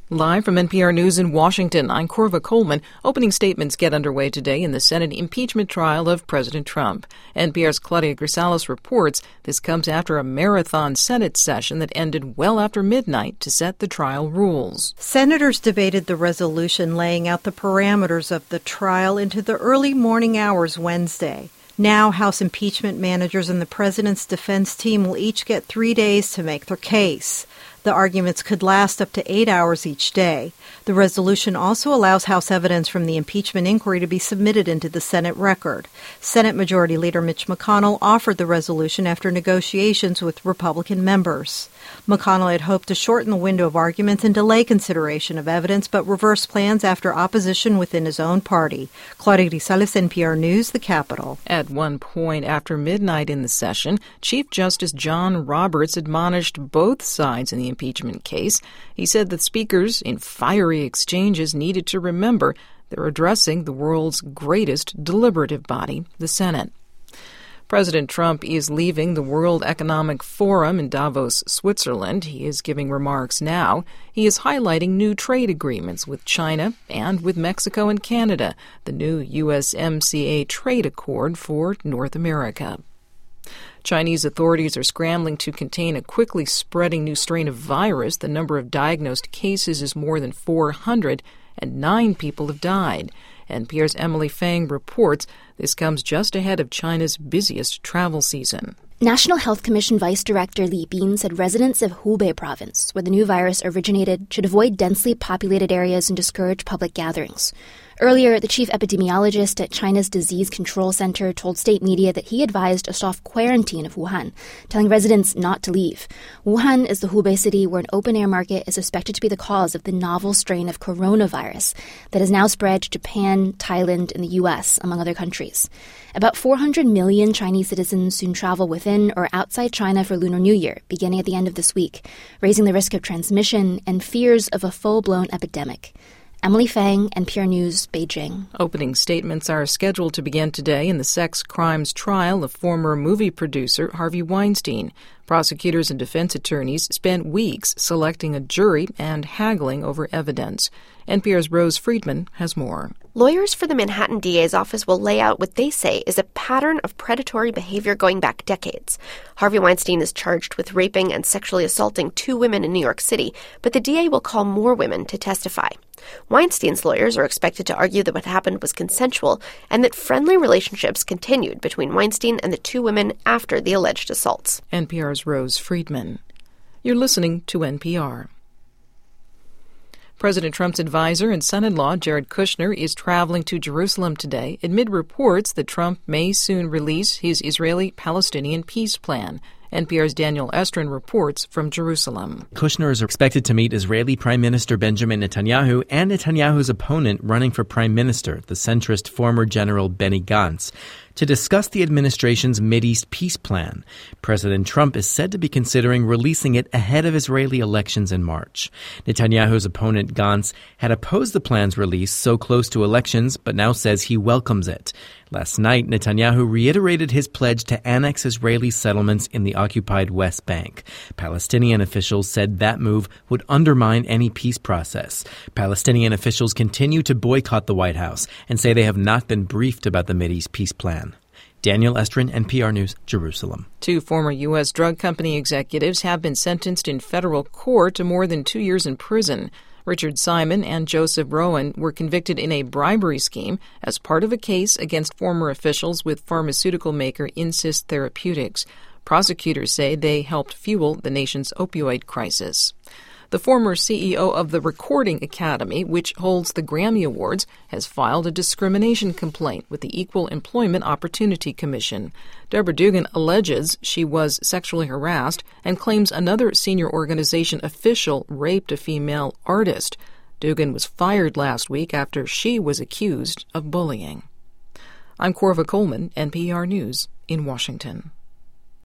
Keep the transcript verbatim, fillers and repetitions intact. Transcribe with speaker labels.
Speaker 1: Live from N P R News in Washington, I'm Corva Coleman. Opening statements get underway today in the Senate impeachment trial of President Trump. N P R's Claudia Grisales reports this comes after a marathon Senate session that ended well after midnight to set the trial rules.
Speaker 2: Senators debated the resolution laying out the parameters of the trial into the early morning hours Wednesday. Now, House impeachment managers and the president's defense team will each get three days to make their case. The arguments could last up to eight hours each day. The resolution also allows House evidence from the impeachment inquiry to be submitted into the Senate record. Senate Majority Leader Mitch McConnell offered the resolution after negotiations with Republican members. McConnell had hoped to shorten the window of arguments and delay consideration of evidence, but reversed plans after opposition within his own party. Claudia Grisales, N P R News, the Capitol.
Speaker 1: At one point after midnight in the session, Chief Justice John Roberts admonished both sides in the impeachment case. He said that speakers in fiery exchanges needed to remember they're addressing the world's greatest deliberative body, the Senate. President Trump is leaving the World Economic Forum in Davos, Switzerland. He is giving remarks now. He is highlighting new trade agreements with China and with Mexico and Canada, the new U S M C A trade accord for North America. Chinese authorities are scrambling to contain a quickly spreading new strain of virus. The number of diagnosed cases is more than four hundred, and nine people have died. N P R's Emily Fang reports this comes just ahead of China's busiest travel season.
Speaker 3: National Health Commission Vice Director Li Bin said residents of Hubei province, where the new virus originated, should avoid densely populated areas and discourage public gatherings. Earlier, the chief epidemiologist at China's Disease Control Center told state media that he advised a soft quarantine of Wuhan, telling residents not to leave. Wuhan is the Hubei city where an open-air market is suspected to be the cause of the novel strain of coronavirus that has now spread to Japan, Thailand, and the U S, among other countries. About four hundred million Chinese citizens soon travel within or outside China for Lunar New Year, beginning at the end of this week, raising the risk of transmission and fears of a full-blown epidemic. Emily Fang, N P R News, Beijing.
Speaker 1: Opening statements are scheduled to begin today in the sex crimes trial of former movie producer Harvey Weinstein. Prosecutors and defense attorneys spent weeks selecting a jury and haggling over evidence. N P R's Rose Friedman has more.
Speaker 4: Lawyers for the Manhattan D A's office will lay out what they say is a pattern of predatory behavior going back decades. Harvey Weinstein is charged with raping and sexually assaulting two women in New York City, but the D A will call more women to testify. Weinstein's lawyers are expected to argue that what happened was consensual and that friendly relationships continued between Weinstein and the two women after the alleged assaults.
Speaker 1: N P R's Rose Friedman. You're listening to N P R. President Trump's advisor and son-in-law, Jared Kushner, is traveling to Jerusalem today amid reports that Trump may soon release his Israeli-Palestinian peace plan. N P R's Daniel Estrin reports from Jerusalem.
Speaker 5: Kushner is expected to meet Israeli Prime Minister Benjamin Netanyahu and Netanyahu's opponent running for prime minister, the centrist former General Benny Gantz, to discuss the administration's Mideast peace plan. President Trump is said to be considering releasing it ahead of Israeli elections in March. Netanyahu's opponent, Gantz, had opposed the plan's release so close to elections, but now says he welcomes it. Last night, Netanyahu reiterated his pledge to annex Israeli settlements in the occupied West Bank. Palestinian officials said that move would undermine any peace process. Palestinian officials continue to boycott the White House and say they have not been briefed about the Mideast peace plan. Daniel Estrin, N P R News, Jerusalem.
Speaker 1: Two former U S drug company executives have been sentenced in federal court to more than two years in prison. Richard Simon and Joseph Rowan were convicted in a bribery scheme as part of a case against former officials with pharmaceutical maker Insys Therapeutics. Prosecutors say they helped fuel the nation's opioid crisis. The former C E O of the Recording Academy, which holds the Grammy Awards, has filed a discrimination complaint with the Equal Employment Opportunity Commission. Deborah Dugan alleges she was sexually harassed and claims another senior organization official raped a female artist. Dugan was fired last week after she was accused of bullying. I'm Corva Coleman, N P R News in Washington.